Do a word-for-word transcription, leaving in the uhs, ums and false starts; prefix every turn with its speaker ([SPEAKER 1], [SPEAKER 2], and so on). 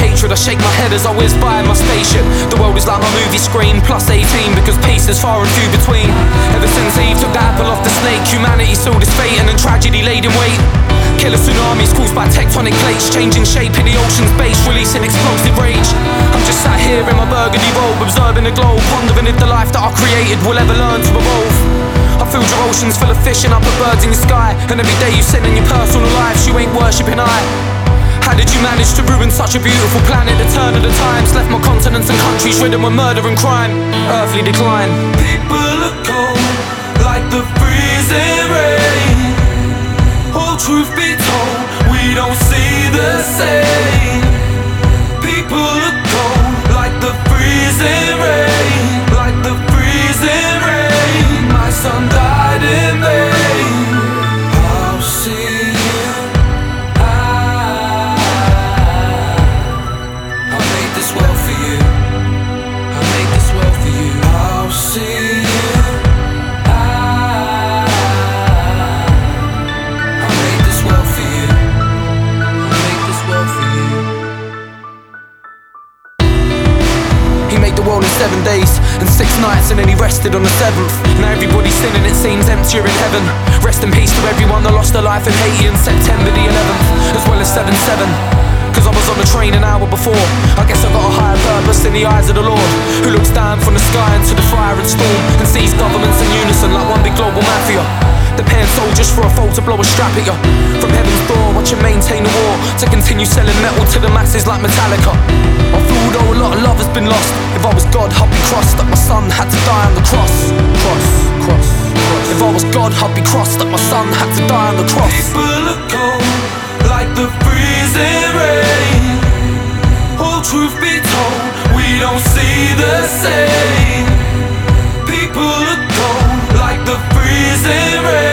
[SPEAKER 1] hatred. I shake my head as I whiz by my spaceship. The world is like my movie screen, plus eighteen, because peace is far and few between. Ever since Eve took the apple off the snake, humanity sealed its fate, and then tragedy laid in wait. Killer tsunamis caused by tectonic plates, changing shape in the ocean's base, releasing explosive rage. I'm just sat here in my burgundy robe, observing the globe, pondering if the life that I created will ever learn to evolve. I filled your oceans full of fish and I put birds in the sky, and every day you send in your personal lives, you ain't worshipping I. How did you manage to ruin such a beautiful planet? The turn of the times left my continents and countries ridden with murder and crime, earthly decline.
[SPEAKER 2] People are cold like the freezing rain. Oh, truth be told, we don't see the same. People are cold like the freezing rain, like the freezing rain. My son died in vain. I'll see you. I, I made this world for you. I made this world for you. I'll see you.
[SPEAKER 1] He made the world in seven days and six nights, and then he rested on the seventh. Now everybody's sinning, it seems emptier in heaven. Rest in peace to everyone that lost their life in Haiti on September the eleventh, as well as seven seven. Cause I was on the train an hour before. I guess I got a higher purpose in the eyes of the Lord, who looks down from the sky into the fire and storm, and sees governments in unison like one big global mafia. They're paying soldiers for a foe to blow a strap at you. From heaven's door, watch you maintain the war, to continue selling metal to the masses like Metallica. I feel though a lot of love has been lost. If I was God, I'd be crossed that my son had to die on the cross. Cross, cross, cross. If I was God, I'd be crossed that my son had to die on the cross.
[SPEAKER 2] People are cold like the freezing rain. Oh, truth be told, we don't see the same. People are cold like the freezing rain.